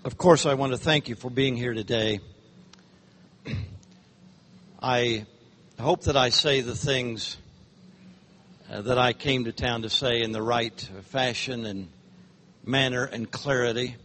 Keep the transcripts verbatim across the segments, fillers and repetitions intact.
Of course, I want to thank you for being here today. I hope that I say the things uh, that I came to town to say in the right fashion and manner and clarity.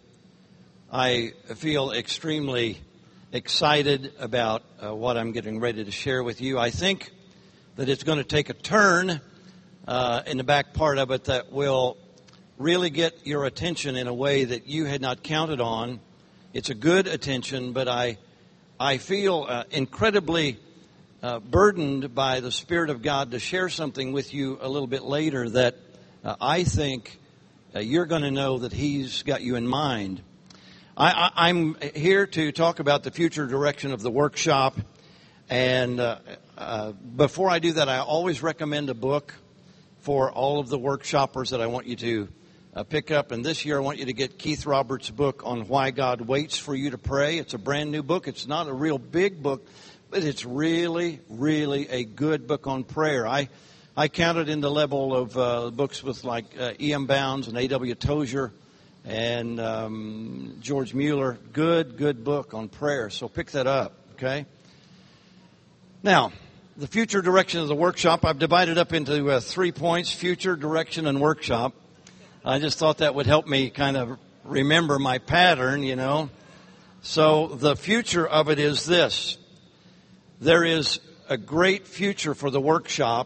I feel extremely excited about uh, what I'm getting ready to share with you. I think that it's going to take a turn uh, in the back part of it that will really get your attention in a way that you had not counted on. It's a good attention, but I I feel uh, incredibly uh, burdened by the Spirit of God to share something with you a little bit later that uh, I think uh, you're going to know that He's got you in mind. I, I, I'm here to talk about the future direction of the workshop, and uh, uh, before I do that, I always recommend a book for all of the workshoppers that I want you to Uh, pick up. And this year I want you to get Keith Roberts' book on Why God Waits for You to Pray. It's a brand new book. It's not a real big book, but it's really, really a good book on prayer. I I count it in the level of uh, books with like uh, E M Bounds and A W Tozier and um, George Mueller. Good, good book on prayer. So pick that up, okay? Now, the future direction of the workshop, I've divided up into uh, three points: future, direction, and workshop. I just thought that would help me kind of remember my pattern, you know. So the future of it is this. There is a great future for the workshop.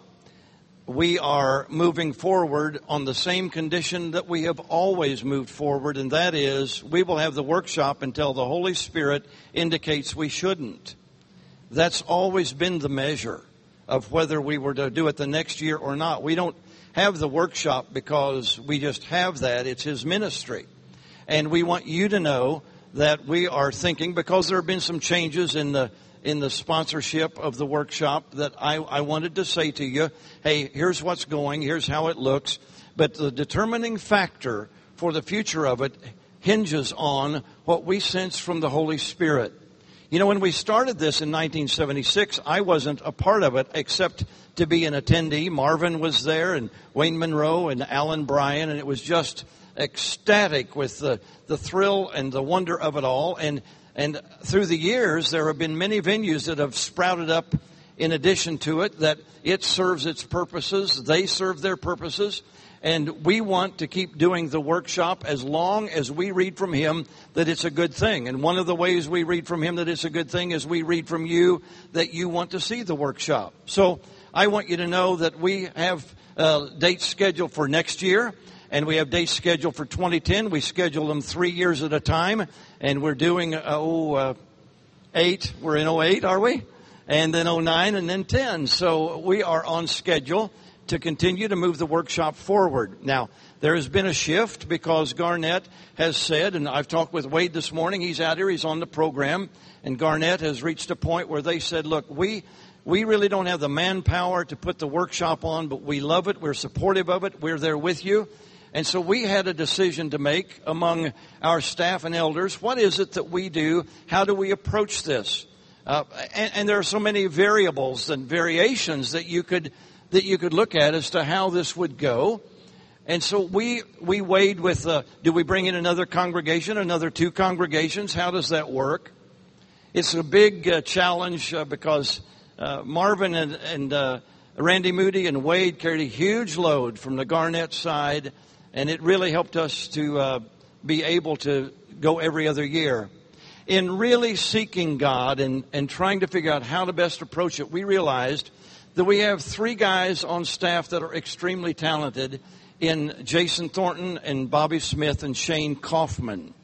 We are moving forward on the same condition that we have always moved forward, and that is we will have the workshop until the Holy Spirit indicates we shouldn't. That's always been the measure of whether we were to do it the next year or not. We don't have the workshop because we just have that. It's His ministry. And we want you to know that we are thinking, because there have been some changes in the in the sponsorship of the workshop, that I, I wanted to say to you, hey, here's what's going, here's how it looks. But the determining factor for the future of it hinges on what we sense from the Holy Spirit. You know, when we started this in nineteen seventy-six, I wasn't a part of it except to be an attendee. Marvin was there, and Wayne Monroe and Alan Bryan, and it was just ecstatic with the, the thrill and the wonder of it all. And and through the years, there have been many venues that have sprouted up in addition to it, that it serves its purposes, they serve their purposes. And we want to keep doing the workshop as long as we read from Him that it's a good thing. And one of the ways we read from Him that it's a good thing is we read from you that you want to see the workshop. So I want you to know that we have uh, dates scheduled for next year, and we have dates scheduled for twenty ten. We schedule them three years at a time, and we're doing, uh, oh, uh, eight. We're in oh eight, are we? And then oh nine, and then ten. So we are on schedule to continue to move the workshop forward. Now, there has been a shift because Garnett has said, and I've talked with Wade this morning, he's out here, he's on the program, and Garnett has reached a point where they said, look, we we really don't have the manpower to put the workshop on, but we love it, we're supportive of it, we're there with you. And so we had a decision to make among our staff and elders. What is it that we do? How do we approach this? Uh, and, and there are so many variables and variations that you could that you could look at as to how this would go. And so we we weighed with, uh, do we bring in another congregation, another two congregations? How does that work? It's a big uh, challenge uh, because uh, Marvin and, and uh, Randy Moody and Wade carried a huge load from the Garnett side, and it really helped us to uh, be able to go every other year. In really seeking God and, and trying to figure out how to best approach it, we realized that we have three guys on staff that are extremely talented in Jason Thornton and Bobby Smith and Shane Kaufman.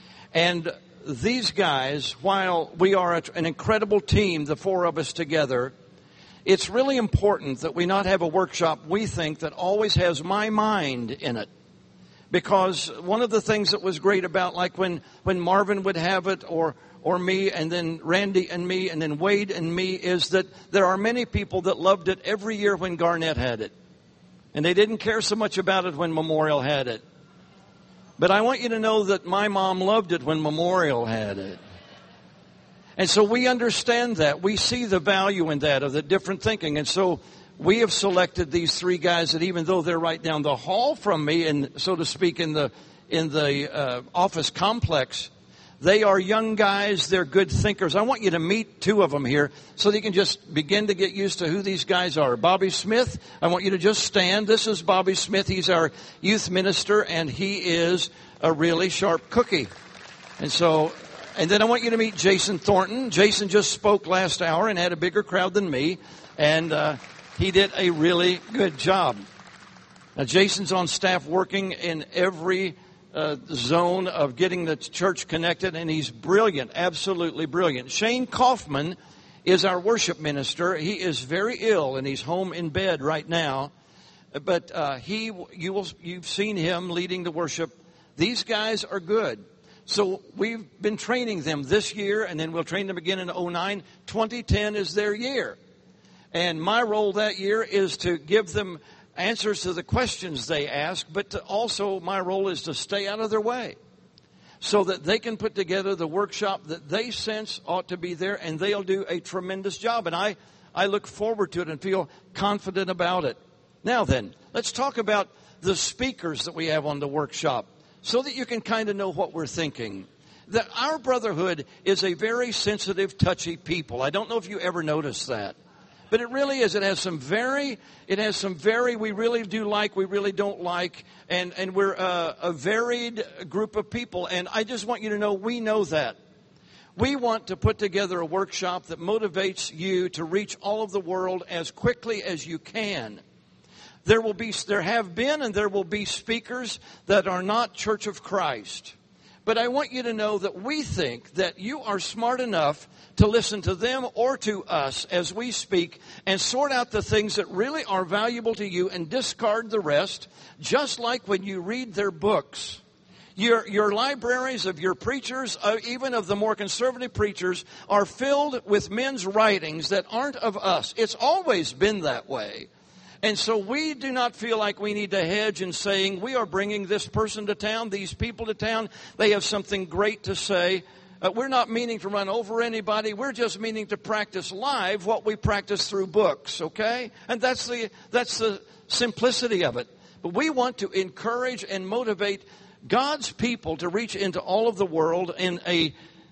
And these guys, while we are an incredible team, the four of us together, it's really important that we not have a workshop, we think, that always has my mind in it. Because one of the things that was great about, like when, when Marvin would have it, or or me, and then Randy and me, and then Wade and me, is that there are many people that loved it every year when Garnett had it. And they didn't care so much about it when Memorial had it. But I want you to know that my mom loved it when Memorial had it. And so we understand that. We see the value in that, of the different thinking. And so we have selected these three guys that, even though they're right down the hall from me, and so to speak, in the in the uh, office complex, They are young guys. They're good thinkers. I want you to meet two of them here so that you can just begin to get used to who these guys are. Bobby Smith, I want you to just stand. This is Bobby Smith. He's our youth minister, and he is a really sharp cookie. And so, and then I want you to meet Jason Thornton. Jason just spoke last hour and had a bigger crowd than me, and uh, he did a really good job. Now, Jason's on staff working in every uh, zone of getting the church connected, and he's brilliant, absolutely brilliant. Shane Kaufman is our worship minister. He is very ill, and he's home in bed right now. But uh, he, you will, you've seen him leading the worship. These guys are good. So we've been training them this year, and then we'll train them again in oh nine. twenty ten is their year. And my role that year is to give them answers to the questions they ask, but to also my role is to stay out of their way so that they can put together the workshop that they sense ought to be there, and they'll do a tremendous job. And I, I look forward to it and feel confident about it. Now then, let's talk about the speakers that we have on the workshop so that you can kind of know what we're thinking. That our brotherhood is a very sensitive, touchy people. I don't know if you ever noticed that. But it really is. It has some very, it has some very, we really do like, we really don't like, and, and we're a, a varied group of people. And I just want you to know we know that. We want to put together a workshop that motivates you to reach all of the world as quickly as you can. There will be, there have been and there will be speakers that are not Church of Christ. But I want you to know that we think that you are smart enough to listen to them or to us as we speak and sort out the things that really are valuable to you and discard the rest, just like when you read their books. Your, your libraries of your preachers, uh, even of the more conservative preachers, are filled with men's writings that aren't of us. It's always been that way. And so we do not feel like we need to hedge in saying we are bringing this person to town, these people to town. They have something great to say. Uh, we're not meaning to run over anybody. We're just meaning to practice live what we practice through books, okay? And that's the that's the simplicity of it. But we want to encourage and motivate God's people to reach into all of the world in a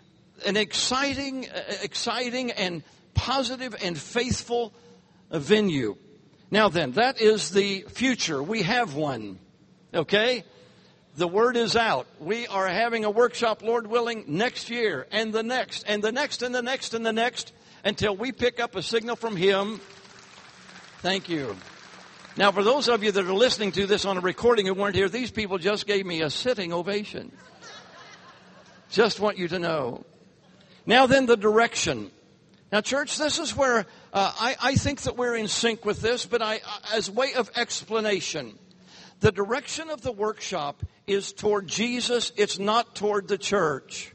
an exciting, uh, exciting and positive and faithful uh, venue. Now then, that is the future. We have one, okay? The word is out. We are having a workshop, Lord willing, next year and the next and the next and the next and the next until we pick up a signal from Him. Thank you. Now, for those of you that are listening to this on a recording who weren't here, these people just gave me a sitting ovation. Just want you to know. Now then, the direction. Now, church, this is where uh, I, I think that we're in sync with this, but I, as way of explanation, the direction of the workshop is toward Jesus. It's not toward the church.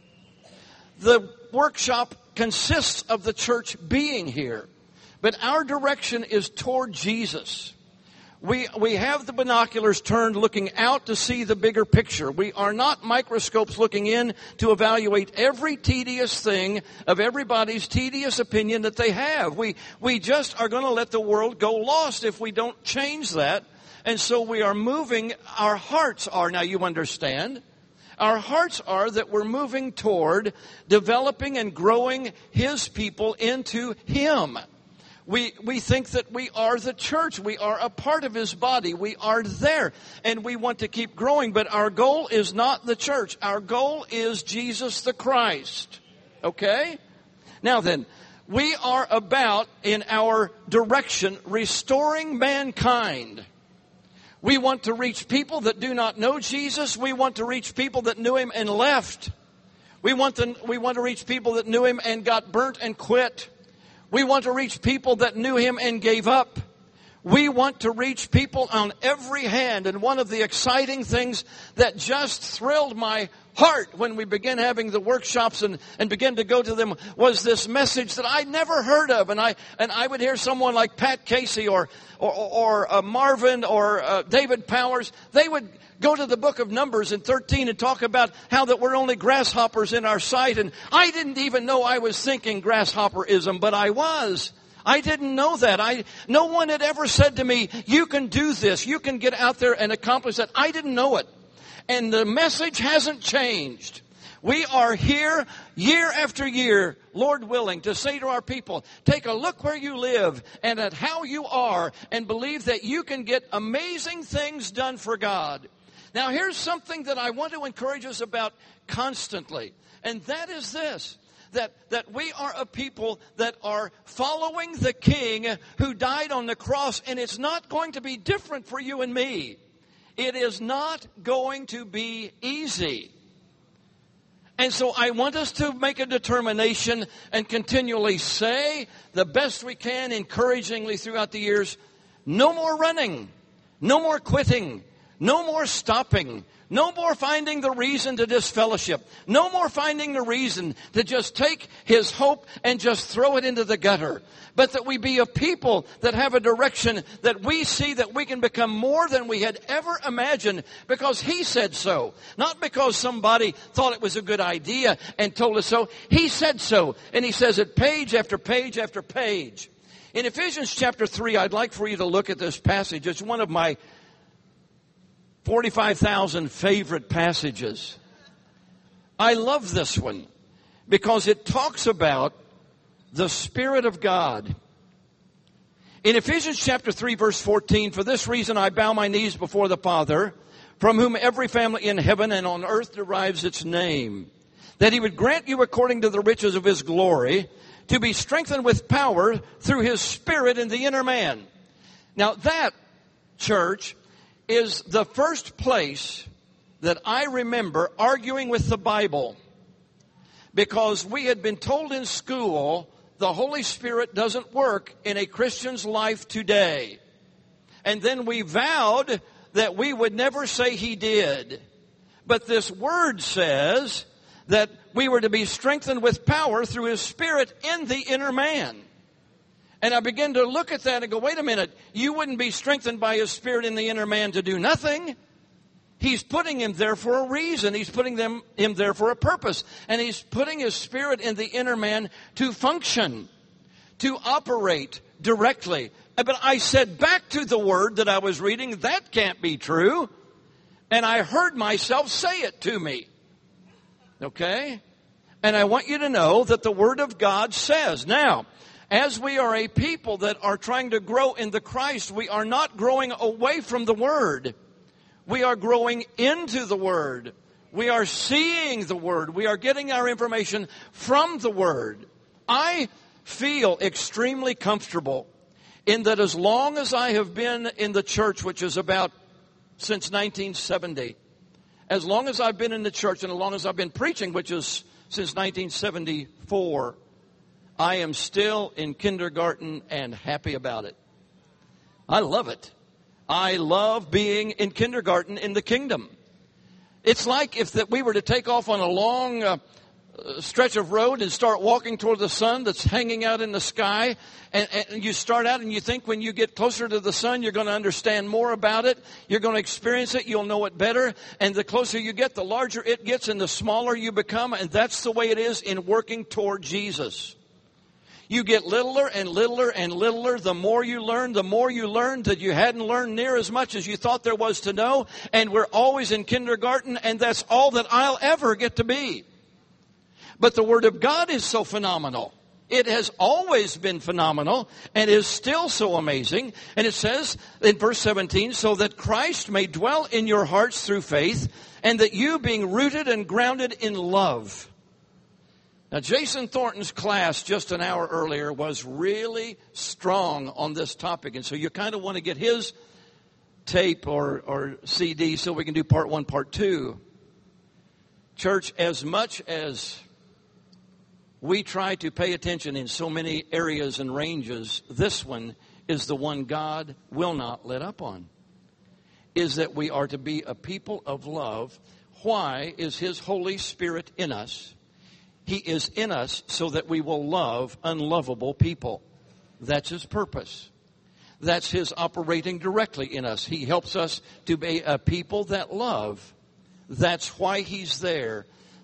The workshop consists of the church being here, but our direction is toward Jesus. We we have the binoculars turned looking out to see the bigger picture. We are not microscopes looking in to evaluate every tedious thing of everybody's tedious opinion that they have. We we just are going to let the world go lost if we don't change that. And so we are moving, our hearts are, now you understand, our hearts are that we're moving toward developing and growing His people into Him. We we think that we are the church. We are a part of His body. We are there. And we want to keep growing. But our goal is not the church. Our goal is Jesus the Christ. Okay? Now then, we are about, in our direction, restoring mankind. We want to reach people that do not know Jesus. We want to reach people that knew Him and left. We want to, we want to reach people that knew Him and got burnt and quit. We want to reach people that knew Him and gave up. We want to reach people on every hand. And one of the exciting things that just thrilled my heart when we began having the workshops and, and began to go to them was this message that I never heard of. And I and I would hear someone like Pat Casey or or, or uh, Marvin or uh, David Powers. They would go to the book of Numbers in thirteen and talk about how that we're only grasshoppers in our sight. And I didn't even know I was thinking grasshopperism, but I was. I didn't know that. I no one had ever said to me, you can do this. You can get out there and accomplish that. I didn't know it. And the message hasn't changed. We are here year after year, Lord willing, to say to our people, take a look where you live and at how you are and believe that you can get amazing things done for God. Now, here's something that I want to encourage us about constantly, and that is this, that, that we are a people that are following the King who died on the cross, and it's not going to be different for you and me. It is not going to be easy. And so I want us to make a determination and continually say the best we can, encouragingly throughout the years, no more running, no more quitting, no more stopping, no more finding the reason to disfellowship, no more finding the reason to just take His hope and just throw it into the gutter. But that we be a people that have a direction that we see that we can become more than we had ever imagined because He said so. Not because somebody thought it was a good idea and told us so. He said so. And He says it page after page after page. In Ephesians chapter three, I'd like for you to look at this passage. It's one of my forty-five thousand favorite passages. I love this one because it talks about the Spirit of God. In Ephesians chapter three, verse fourteen, for this reason I bow my knees before the Father, from whom every family in heaven and on earth derives its name, that He would grant you according to the riches of His glory, to be strengthened with power through His Spirit in the inner man. Now that, church, is the first place that I remember arguing with the Bible, because we had been told in school the Holy Spirit doesn't work in a Christian's life today. And then we vowed that we would never say He did. But this word says that we were to be strengthened with power through His Spirit in the inner man. And I began to look at that and go, wait a minute, you wouldn't be strengthened by His Spirit in the inner man to do nothing. He's putting him there for a reason. He's putting them, him there for a purpose. And He's putting His Spirit in the inner man to function, to operate directly. But I said back to the word that I was reading, that can't be true. And I heard myself say it to me. Okay? And I want you to know that the Word of God says, now, as we are a people that are trying to grow in the Christ, we are not growing away from the Word. We are growing into the Word. We are seeing the Word. We are getting our information from the Word. I feel extremely comfortable in that as long as I have been in the church, which is about since nineteen seventy, as long as I've been in the church and as long as I've been preaching, which is since nineteen seventy-four, I am still in kindergarten and happy about it. I love it. I love being in kindergarten in the kingdom. It's like if that we were to take off on a long uh, stretch of road and start walking toward the sun that's hanging out in the sky. And, and you start out and you think when you get closer to the sun, you're going to understand more about it. You're going to experience it. You'll know it better. And the closer you get, the larger it gets and the smaller you become. And that's the way it is in working toward Jesus. You get littler and littler and littler. The more you learn, the more you learn that you hadn't learned near as much as you thought there was to know. And we're always in kindergarten, and that's all that I'll ever get to be. But the Word of God is so phenomenal. It has always been phenomenal and is still so amazing. And it says in verse seventeen, so that Christ may dwell in your hearts through faith, and that you, being rooted and grounded in love. Now, Jason Thornton's class just an hour earlier was really strong on this topic. And so you kind of want to get his tape or, or C D so we can do part one, part two. Church, as much as we try to pay attention in so many areas and ranges, this one is the one God will not let up on, is that we are to be a people of love. Why is His Holy Spirit in us? He is in us so that we will love unlovable people. That's His purpose. That's His operating directly in us. He helps us to be a people that love. That's why He's there.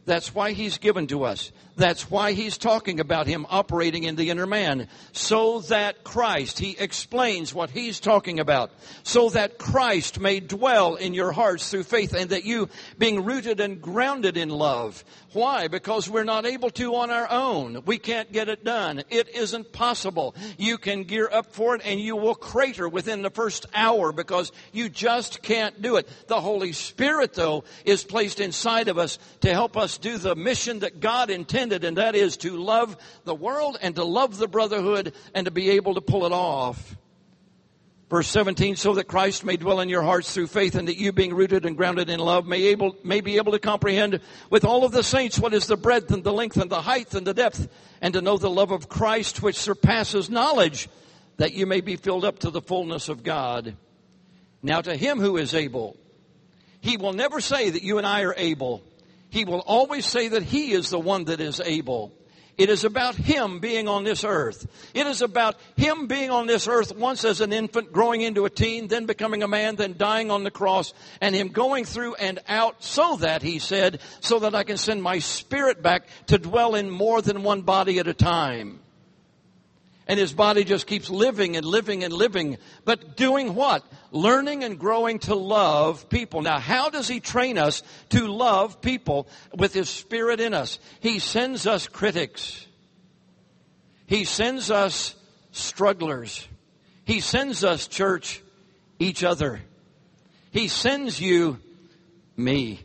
That's why He's given to us. That's why He's talking about Him operating in the inner man. So that Christ, He explains what He's talking about. So that Christ may dwell in your hearts through faith, and that you, being rooted and grounded in love. Why? Because we're not able to on our own. We can't get it done. It isn't possible. You can gear up for it and you will crater within the first hour because you just can't do it. The Holy Spirit, though, is placed inside of us to help us do the mission that God intended, and that is to love the world and to love the brotherhood and to be able to pull it off. Verse seventeen, so that Christ may dwell in your hearts through faith, and that you, being rooted and grounded in love, may able may be able to comprehend with all of the saints what is the breadth and the length and the height and the depth, and to know the love of Christ which surpasses knowledge, that you may be filled up to the fullness of God. Now to Him who is able, He will never say that you and I are able. He will always say that He is the one that is able. It is about Him being on this earth. It is about Him being on this earth once as an infant, growing into a teen, then becoming a man, then dying on the cross, and Him going through and out so that, He said, so that I can send my Spirit back to dwell in more than one body at a time. And His body just keeps living and living and living. But doing what? Learning and growing to love people. Now, how does He train us to love people with His Spirit in us? He sends us critics. He sends us strugglers. He sends us, church, each other. He sends you, me,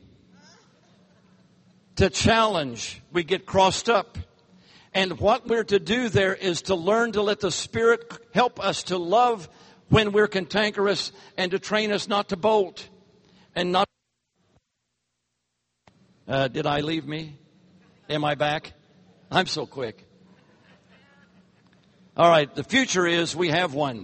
to challenge. We get crossed up. And what we're to do there is to learn to let the Spirit help us to love when we're cantankerous, and to train us not to bolt and not. Uh, did I leave me? Am I back? I'm so quick. All right, the future is we have one.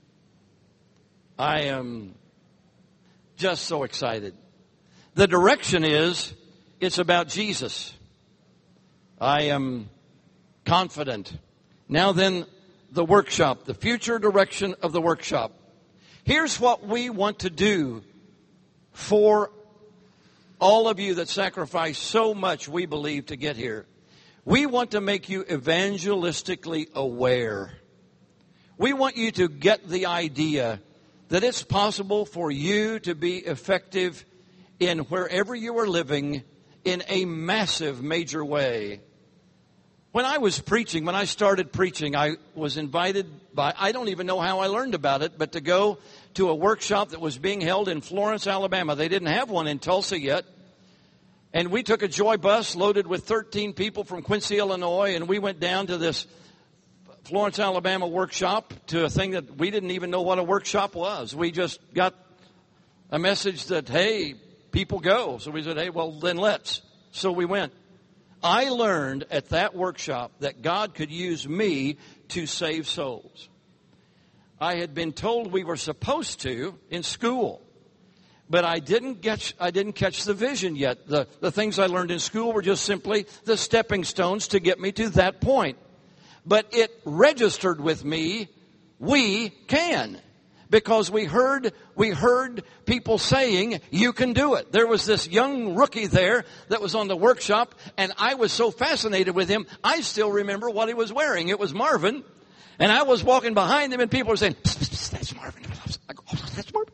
I am just so excited. The direction is it's about Jesus. I am confident. Now then, the workshop, the future direction of the workshop. Here's what we want to do for all of you that sacrifice so much, we believe, to get here. We want to make you evangelistically aware. We want you to get the idea that it's possible for you to be effective in wherever you are living in a massive, major way. When I was preaching, when I started preaching, I was invited by, I don't even know how I learned about it, but to go to a workshop that was being held in Florence, Alabama. They didn't have one in Tulsa yet. And we took a joy bus loaded with thirteen people from Quincy, Illinois, and we went down to this Florence, Alabama workshop, to a thing that we didn't even know what a workshop was. We just got a message that, hey, people go. So we said, hey, well, then let's. So we went. I learned at that workshop that God could use me to save souls. I had been told we were supposed to in school, but I didn't get, I didn't catch the vision yet. The, the things I learned in school were just simply the stepping stones to get me to that point. But it registered with me, we can. Because we heard, we heard people saying, you can do it. There was this young rookie there that was on the workshop, and I was so fascinated with him, I still remember what he was wearing. It was Marvin, and I was walking behind him, and people were saying, psst, psst, psst, that's Marvin. I go, oh, that's Marvin.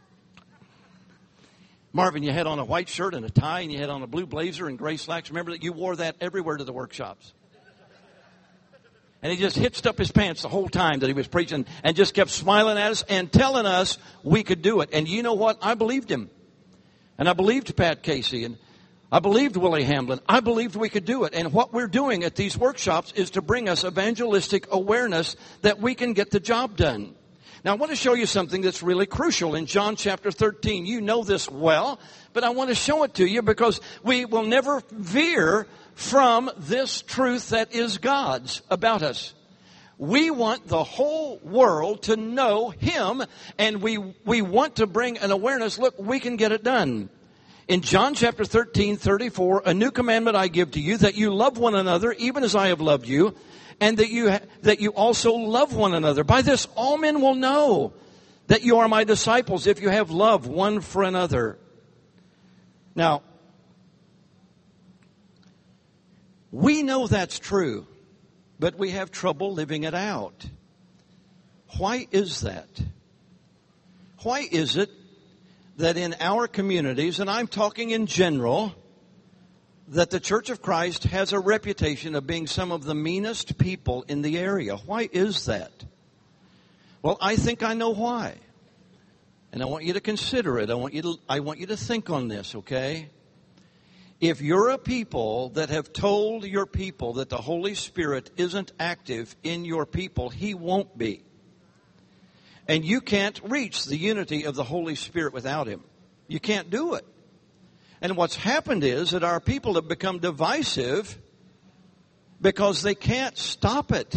Marvin, you had on a white shirt and a tie, and you had on a blue blazer and gray slacks. Remember that you wore that everywhere to the workshops. And he just hitched up his pants the whole time that he was preaching and just kept smiling at us and telling us we could do it. And you know what? I believed him. And I believed Pat Casey. And I believed Willie Hamblin. I believed we could do it. And what we're doing at these workshops is to bring us evangelistic awareness that we can get the job done. Now, I want to show you something that's really crucial in John chapter thirteen. You know this well, but I want to show it to you because we will never veer from this truth that is God's about us. We want the whole world to know Him, and we, we want to bring an awareness. Look, we can get it done. In John chapter thirteen, thirty-four, a new commandment I give to you, that you love one another, even as I have loved you, and that you, ha- that you also love one another. By this, all men will know that you are my disciples, if you have love one for another. Now, We know that's true, but we have trouble living it out. Why is that? Why is it that in our communities, and I'm talking in general, that the Church of Christ has a reputation of being some of the meanest people in the area? Why is that? Well, I think I know why. And I want you to consider it. I want you to, I want you to think on this, okay? If you're a people that have told your people that the Holy Spirit isn't active in your people, He won't be. And you can't reach the unity of the Holy Spirit without Him. You can't do it. And what's happened is that our people have become divisive because they can't stop it.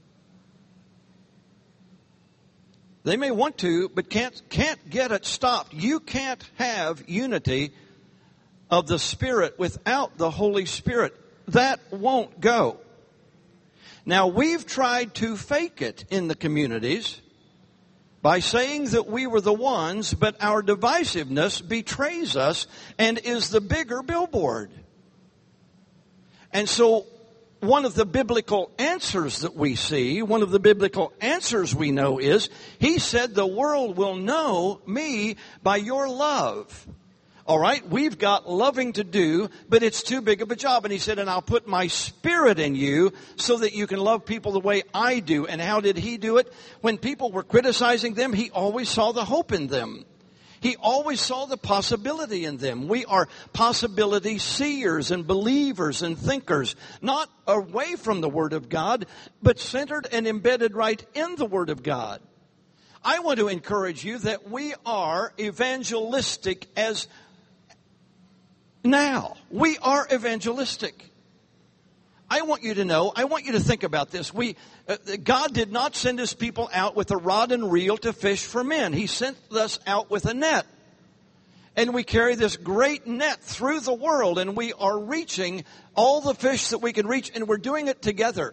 They may want to, but can't, can't get it stopped. You can't have unity of the Spirit without the Holy Spirit. That won't go. Now, we've tried to fake it in the communities by saying that we were the ones, but our divisiveness betrays us and is the bigger billboard. And so, one of the biblical answers that we see, one of the biblical answers we know is, He said, the world will know me by your love. All right, we've got loving to do, but it's too big of a job. And He said, and I'll put my Spirit in you so that you can love people the way I do. And how did He do it? When people were criticizing them, He always saw the hope in them. He always saw the possibility in them. We are possibility seers and believers and thinkers, not away from the Word of God, but centered and embedded right in the Word of God. I want to encourage you that we are evangelistic as now. We are evangelistic. I want you to know, I want you to think about this. We, uh, God did not send His people out with a rod and reel to fish for men. He sent us out with a net. And we carry this great net through the world, and we are reaching all the fish that we can reach, and we're doing it together.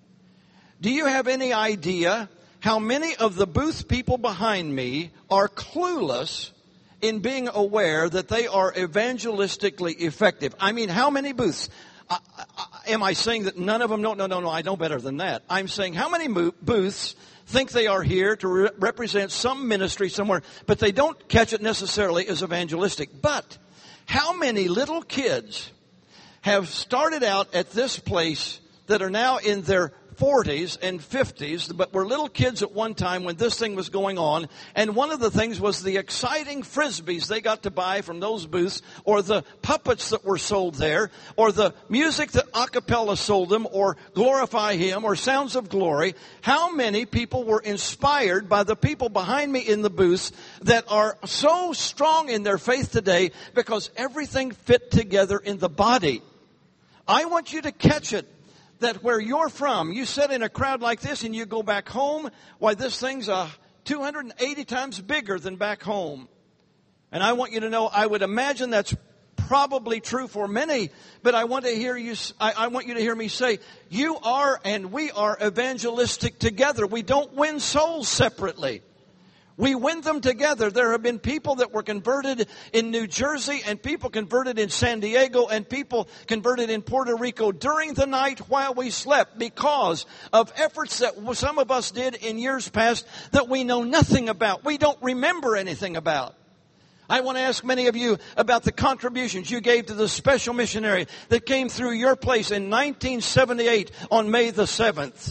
Do you have any idea how many of the booth people behind me are clueless in being aware that they are evangelistically effective? I mean, how many booths? I, I, am I saying that none of them? No, no, no, no. I know better than that. I'm saying how many mo- booths think they are here to re- represent some ministry somewhere, but they don't catch it necessarily as evangelistic. But how many little kids have started out at this place that are now in their forties and fifties, but were little kids at one time when this thing was going on, and one of the things was the exciting frisbees they got to buy from those booths, or the puppets that were sold there, or the music that a cappella sold them, or Glorify Him, or Sounds of Glory. How many people were inspired by the people behind me in the booths that are so strong in their faith today because everything fit together in the body? I want you to catch it. That where you're from, you sit in a crowd like this and you go back home, why, this thing's uh, two hundred eighty times bigger than back home. And I want you to know, I would imagine that's probably true for many, but I want to hear you, I, I want you to hear me say, you are and we are evangelistic together. We don't win souls separately. We win them together. There have been people that were converted in New Jersey and people converted in San Diego and people converted in Puerto Rico during the night while we slept because of efforts that some of us did in years past that we know nothing about. We don't remember anything about. I want to ask many of you about the contributions you gave to the special missionary that came through your place in nineteen seventy-eight on May the seventh.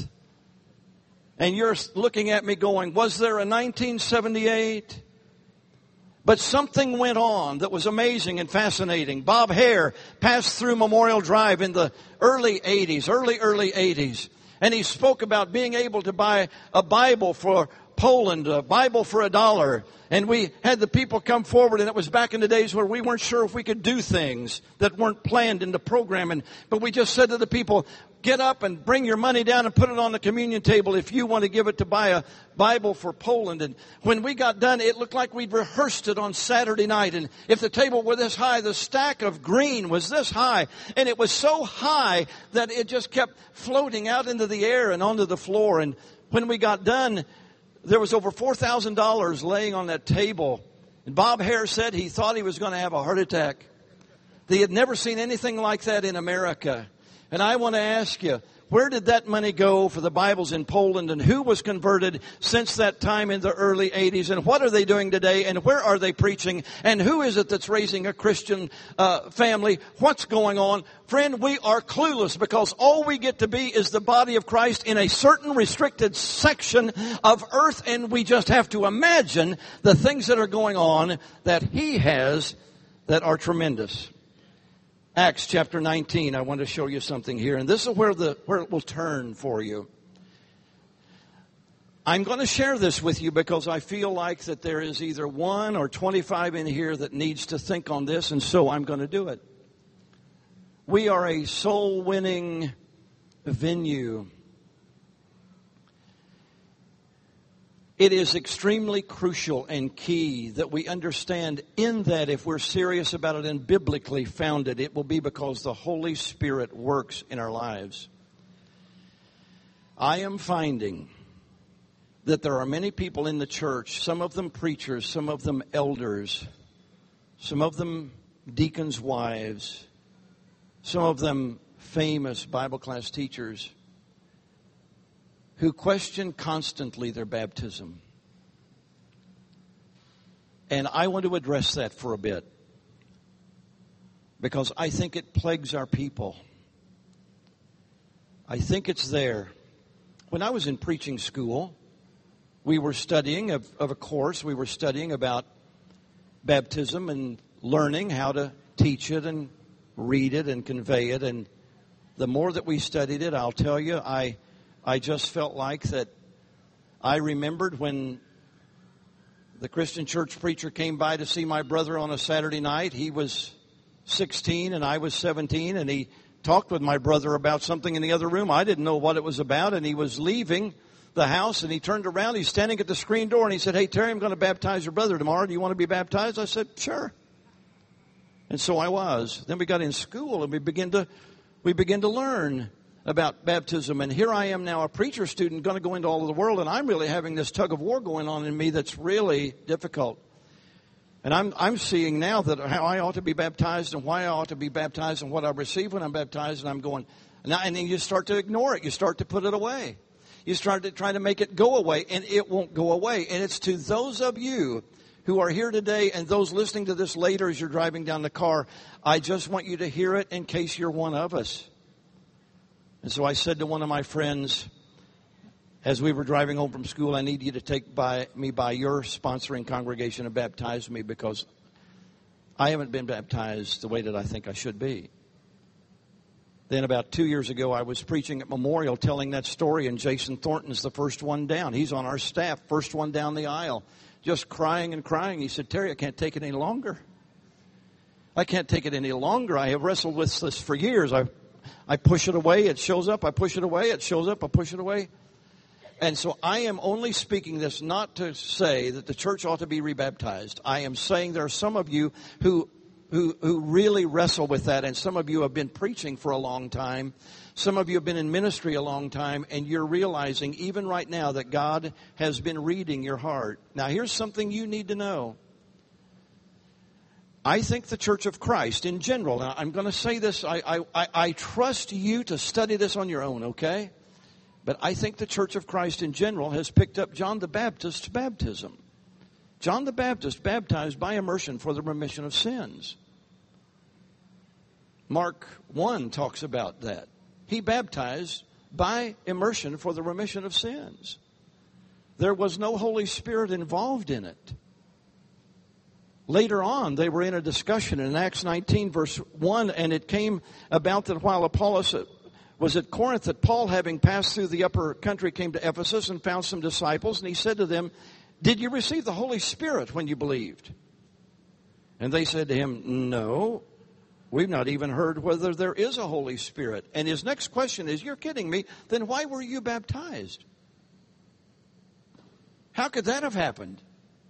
And you're looking at me going, was there a nineteen seventy-eight? But something went on that was amazing and fascinating. Bob Hare passed through Memorial Drive in the early eighties, early, early eighties. And he spoke about being able to buy a Bible for Poland, a Bible for a dollar. And we had the people come forward, and it was back in the days where we weren't sure if we could do things that weren't planned in the program. And, but we just said to the people, get up and bring your money down and put it on the communion table if you want to give it to buy a Bible for Poland. And when we got done, it looked like we'd rehearsed it on Saturday night. And if the table were this high, the stack of green was this high. And it was so high that it just kept floating out into the air and onto the floor. And when we got done, there was over four thousand dollars laying on that table. And Bob Hare said he thought he was going to have a heart attack. They had never seen anything like that in America. And I want to ask you, where did that money go for the Bibles in Poland, and who was converted since that time in the early eighties, and what are they doing today, and where are they preaching, and who is it that's raising a Christian uh, family? What's going on? Friend, we are clueless because all we get to be is the body of Christ in a certain restricted section of earth, and we just have to imagine the things that are going on that He has that are tremendous. Acts chapter nineteen, I want to show you something here. And this is where the where it will turn for you. I'm going to share this with you because I feel like that there is either one or twenty-five in here that needs to think on this, and so I'm going to do it. We are a soul-winning venue. It is extremely crucial and key that we understand in that if we're serious about it and biblically founded, it will be because the Holy Spirit works in our lives. I am finding that there are many people in the church, some of them preachers, some of them elders, some of them deacons' wives, some of them famous Bible class teachers, who question constantly their baptism. And I want to address that for a bit, because I think it plagues our people. I think it's there. When I was in preaching school, we were studying of, of a course, we were studying about baptism and learning how to teach it and read it and convey it. And the more that we studied it, I'll tell you, I I just felt like that I remembered when the Christian church preacher came by to see my brother on a Saturday night. He was sixteen and I was seventeen, and he talked with my brother about something in the other room. I didn't know what it was about, and he was leaving the house, and he turned around. He's standing at the screen door, and he said, "Hey, Terry, I'm going to baptize your brother tomorrow. Do you want to be baptized?" I said, "Sure." And so I was. Then we got in school, and we began to we began to learn about baptism. And here I am now, a preacher student, going to go into all of the world, and I'm really having this tug of war going on in me that's really difficult. And I'm I'm seeing now that how I ought to be baptized and why I ought to be baptized and what I receive when I'm baptized, and I'm going, now, and then you start to ignore it. You start to put it away. You start to try to make it go away, and it won't go away. And it's to those of you who are here today and those listening to this later as you're driving down the car, I just want you to hear it in case you're one of us. And so I said to one of my friends, as we were driving home from school, I need you to take by me by your sponsoring congregation and baptize me, because I haven't been baptized the way that I think I should be. Then about two years ago, I was preaching at Memorial telling that story, and Jason Thornton's the first one down. He's on our staff, first one down the aisle, just crying and crying. He said, "Terry, I can't take it any longer. I can't take it any longer. I have wrestled with this for years. I I push it away, it shows up. I push it away, it shows up. I push it away." And so I am only speaking this not to say that the church ought to be rebaptized. I am saying there are some of you who who who really wrestle with that, and some of you have been preaching for a long time. Some of you have been in ministry a long time, and you're realizing even right now that God has been reading your heart. Now, here's something you need to know. I think the Church of Christ in general, now I'm going to say this, I, I, I trust you to study this on your own, okay? But I think the Church of Christ in general has picked up John the Baptist's baptism. John the Baptist baptized by immersion for the remission of sins. Mark one talks about that. He baptized by immersion for the remission of sins. There was no Holy Spirit involved in it. Later on, they were in a discussion in Acts nineteen, verse one, and it came about that while Apollos was at Corinth, that Paul, having passed through the upper country, came to Ephesus and found some disciples, and he said to them, "Did you receive the Holy Spirit when you believed?" And they said to him, "No, we've not even heard whether there is a Holy Spirit." And his next question is, "You're kidding me, then why were you baptized?" How could that have happened?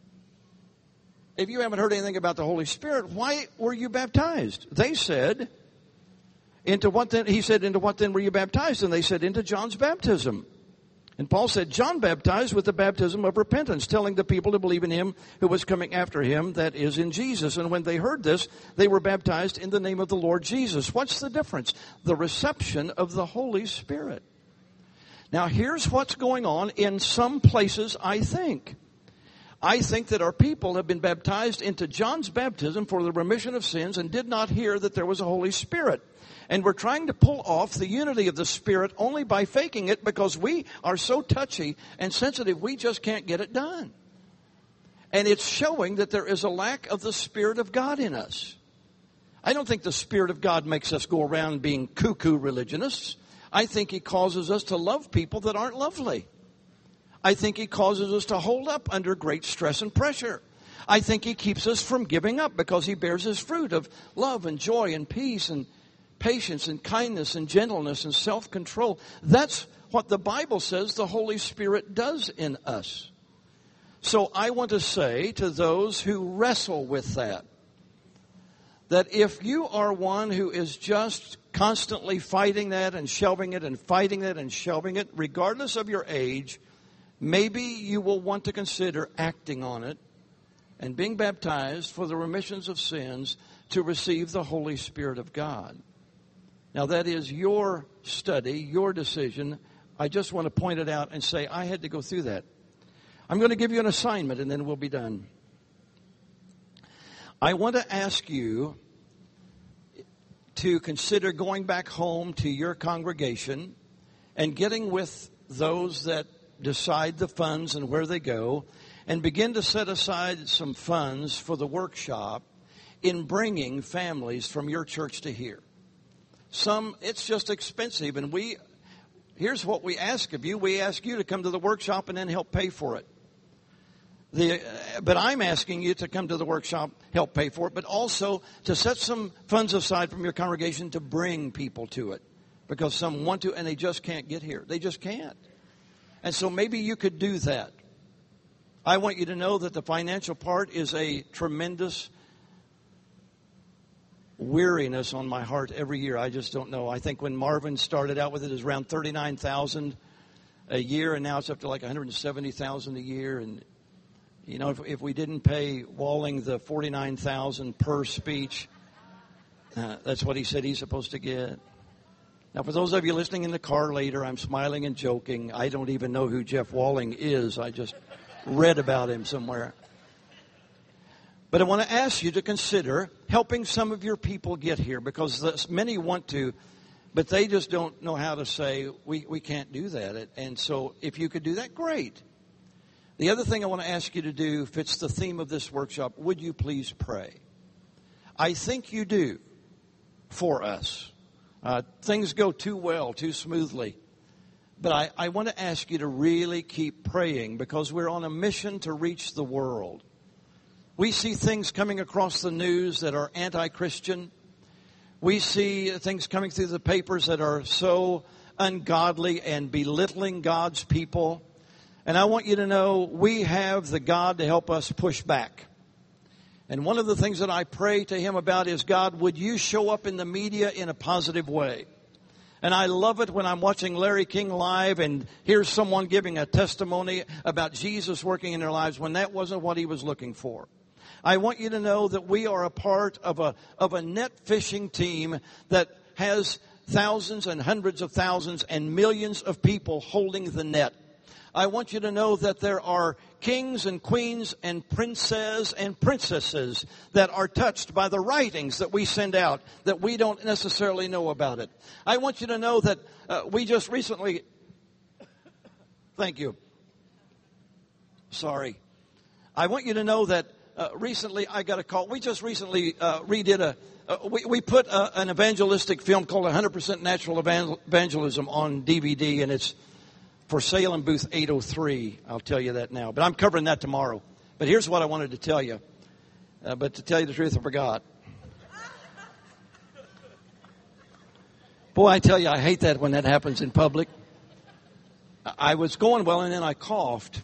If you haven't heard anything about the Holy Spirit, why were you baptized? They said, into what then? He said, "Into what then were you baptized?" And they said, "Into John's baptism." And Paul said, John baptized with the baptism of repentance, telling the people to believe in him who was coming after him, that is, in Jesus. And when they heard this, they were baptized in the name of the Lord Jesus. What's the difference? The reception of the Holy Spirit. Now, here's what's going on in some places, I think. I think that our people have been baptized into John's baptism for the remission of sins and did not hear that there was a Holy Spirit. And we're trying to pull off the unity of the Spirit only by faking it because we are so touchy and sensitive, we just can't get it done. And it's showing that there is a lack of the Spirit of God in us. I don't think the Spirit of God makes us go around being cuckoo religionists. I think He causes us to love people that aren't lovely. I think He causes us to hold up under great stress and pressure. I think He keeps us from giving up because He bears His fruit of love and joy and peace and patience and kindness and gentleness and self-control. That's what the Bible says the Holy Spirit does in us. So I want to say to those who wrestle with that, that if you are one who is just constantly fighting that and shelving it and fighting it and shelving it, regardless of your age, maybe you will want to consider acting on it and being baptized for the remissions of sins to receive the Holy Spirit of God. Now, that is your study, your decision. I just want to point it out and say, I had to go through that. I'm going to give you an assignment, and then we'll be done. I want to ask you to consider going back home to your congregation and getting with those that decide the funds and where they go, and begin to set aside some funds for the workshop in bringing families from your church to here. Some, it's just expensive, and we, here's what we ask of you. We ask you to come to the workshop and then help pay for it. The, but I'm asking you to come to the workshop, help pay for it, but also to set some funds aside from your congregation to bring people to it. Because some want to, and they just can't get here. They just can't. And so maybe you could do that. I want you to know that the financial part is a tremendous weariness on my heart every year. I just don't know. I think when Marvin started out with it, it was around thirty-nine thousand dollars a year, and now it's up to like one hundred seventy thousand dollars a year. And, you know, if, if we didn't pay Walling the forty-nine thousand dollars per speech, uh, that's what he said he's supposed to get. Now, for those of you listening in the car later, I'm smiling and joking. I don't even know who Jeff Walling is. I just read about him somewhere. But I want to ask you to consider helping some of your people get here, because many want to, but they just don't know how to say, we, we can't do that. And so if you could do that, great. The other thing I want to ask you to do fits the theme of this workshop. Would you please pray? I think you do for us. Uh, things go too well, too smoothly. But I, I want to ask you to really keep praying, because we're on a mission to reach the world. We see things coming across the news that are anti-Christian. We see things coming through the papers that are so ungodly and belittling God's people. And I want you to know we have the God to help us push back. And one of the things that I pray to Him about is, God, would you show up in the media in a positive way? And I love it when I'm watching Larry King Live and here's someone giving a testimony about Jesus working in their lives when that wasn't what he was looking for. I want you to know that we are a part of a of a net fishing team that has thousands and hundreds of thousands and millions of people holding the net. I want you to know that there are kings and queens and princes and princesses that are touched by the writings that we send out that we don't necessarily know about it. I want you to know that uh, we just recently, thank you, sorry. I want you to know that uh, recently I got a call. We just recently uh, redid a, uh, we, we put a, an evangelistic film called one hundred percent Natural Evangelism on D V D, and it's for sale in booth eight oh three. I'll tell you that now. But I'm covering that tomorrow. But here's what I wanted to tell you. Uh, but to tell you the truth, I forgot. Boy, I tell you, I hate that when that happens in public. I was going well, and then I coughed.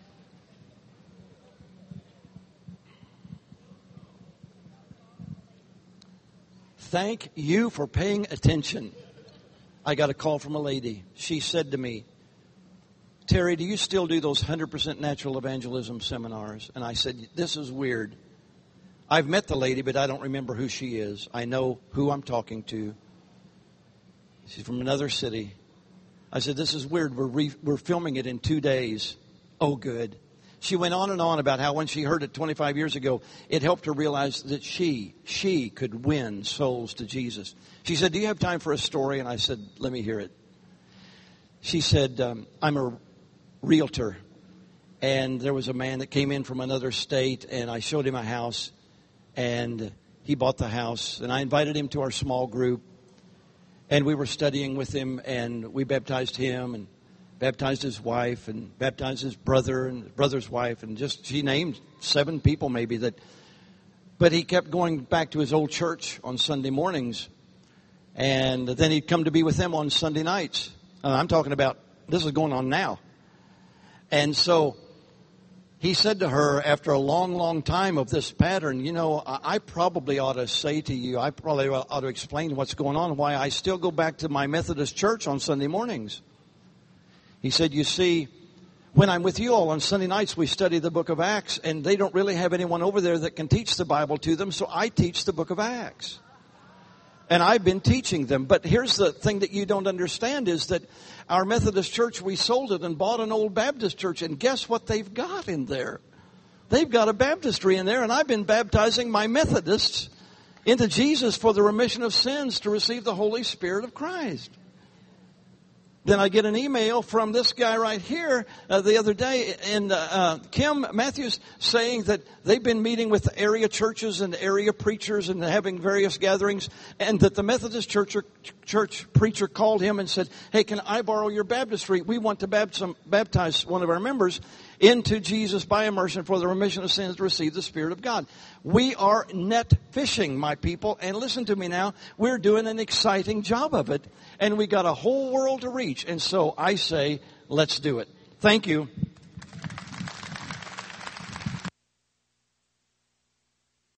Thank you for paying attention. I got a call from a lady. She said to me, Terry, do you still do those one hundred percent natural evangelism seminars? And I said, this is weird. I've met the lady, but I don't remember who she is. I know who I'm talking to. She's from another city. I said, this is weird. We're re- we're filming it in two days. Oh, good. She went on and on about how when she heard it twenty-five years ago, it helped her realize that she, she could win souls to Jesus. She said, do you have time for a story? And I said, let me hear it. She said, um, I'm a realtor. And there was a man that came in from another state, and I showed him a house. And he bought the house. And I invited him to our small group. And we were studying with him, and we baptized him, and baptized his wife, and baptized his brother, and his brother's wife, and just, she named seven people maybe that, but he kept going back to his old church on Sunday mornings, and then he'd come to be with them on Sunday nights. And I'm talking about, this is going on now. And so he said to her, after a long, long time of this pattern, you know, I probably ought to say to you, I probably ought to explain what's going on, why I still go back to my Methodist church on Sunday mornings. He said, you see, when I'm with you all on Sunday nights, we study the book of Acts, and they don't really have anyone over there that can teach the Bible to them, so I teach the book of Acts. And I've been teaching them. But here's the thing that you don't understand is that our Methodist church, we sold it and bought an old Baptist church. And guess what they've got in there? They've got a baptistry in there. And I've been baptizing my Methodists into Jesus for the remission of sins to receive the Holy Spirit of Christ. Then I get an email from this guy right here uh, the other day, and uh, uh, Kim Matthews, saying that they've been meeting with area churches and area preachers and having various gatherings, and that the Methodist church, or church preacher called him and said, hey, can I borrow your baptistry? We want to baptize, baptize one of our members into Jesus by immersion for the remission of sins to receive the Spirit of God. We are net fishing, my people, and listen to me now, we're doing an exciting job of it, and we got a whole world to reach. And so I say, let's do it. Thank you.